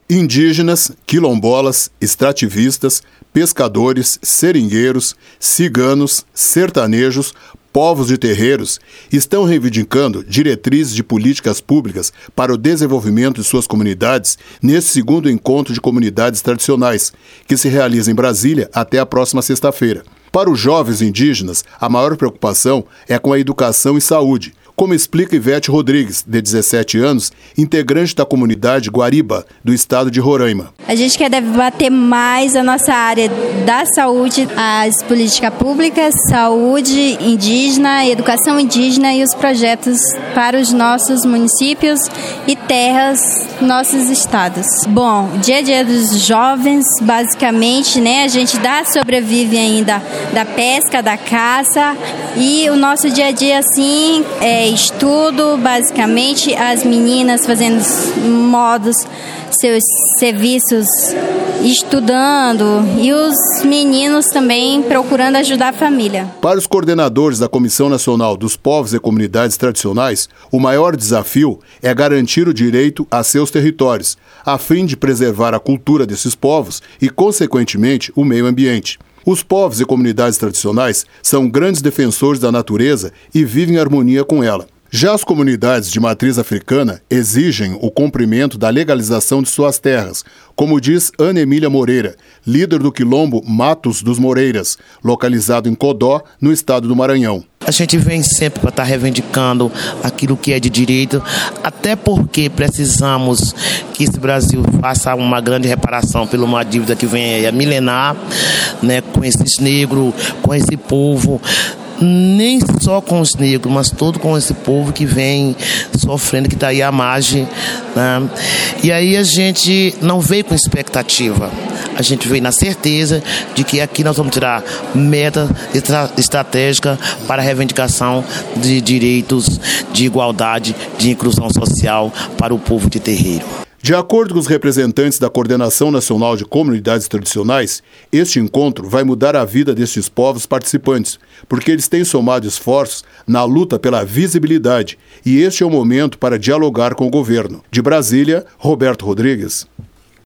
Indígenas, quilombolas, extrativistas, pescadores, seringueiros, ciganos, sertanejos, povos de terreiros estão reivindicando diretrizes de políticas públicas para o desenvolvimento de suas comunidades nesse segundo encontro de comunidades tradicionais, que se realiza em Brasília até a próxima sexta-feira. Para os jovens indígenas, a maior preocupação é com a educação e saúde, como explica Ivete Rodrigues, de 17 anos, integrante da comunidade Guariba, do estado de Roraima. A gente quer debater mais a nossa área da saúde, as políticas públicas, saúde indígena, educação indígena e os projetos para os nossos municípios e terras, nossos estados. Bom, dia a dia dos jovens, basicamente, a gente sobrevive ainda da pesca, da caça, e o nosso dia a dia, assim, estudo, basicamente, as meninas fazendo seus serviços, estudando, e os meninos também procurando ajudar a família. Para os coordenadores da Comissão Nacional dos Povos e Comunidades Tradicionais, o maior desafio é garantir o direito a seus territórios, a fim de preservar a cultura desses povos e, consequentemente, o meio ambiente. Os povos e comunidades tradicionais são grandes defensores da natureza e vivem em harmonia com ela. Já as comunidades de matriz africana exigem o cumprimento da legalização de suas terras, como diz Ana Emília Moreira, líder do quilombo Matos dos Moreiras, localizado em Codó, no estado do Maranhão. A gente vem sempre para estar reivindicando aquilo que é de direito, até porque precisamos que esse Brasil faça uma grande reparação por uma dívida que vem a milenar, com esses negros, com esse povo. Nem só com os negros, mas todo com esse povo que vem sofrendo, que está aí à margem. E aí a gente não veio com expectativa. A gente veio na certeza de que aqui nós vamos tirar meta estratégica para a reivindicação de direitos, de igualdade, de inclusão social para o povo de terreiro. De acordo com os representantes da Coordenação Nacional de Comunidades Tradicionais, este encontro vai mudar a vida destes povos participantes, porque eles têm somado esforços na luta pela visibilidade, e este é o momento para dialogar com o governo. De Brasília, Roberto Rodrigues.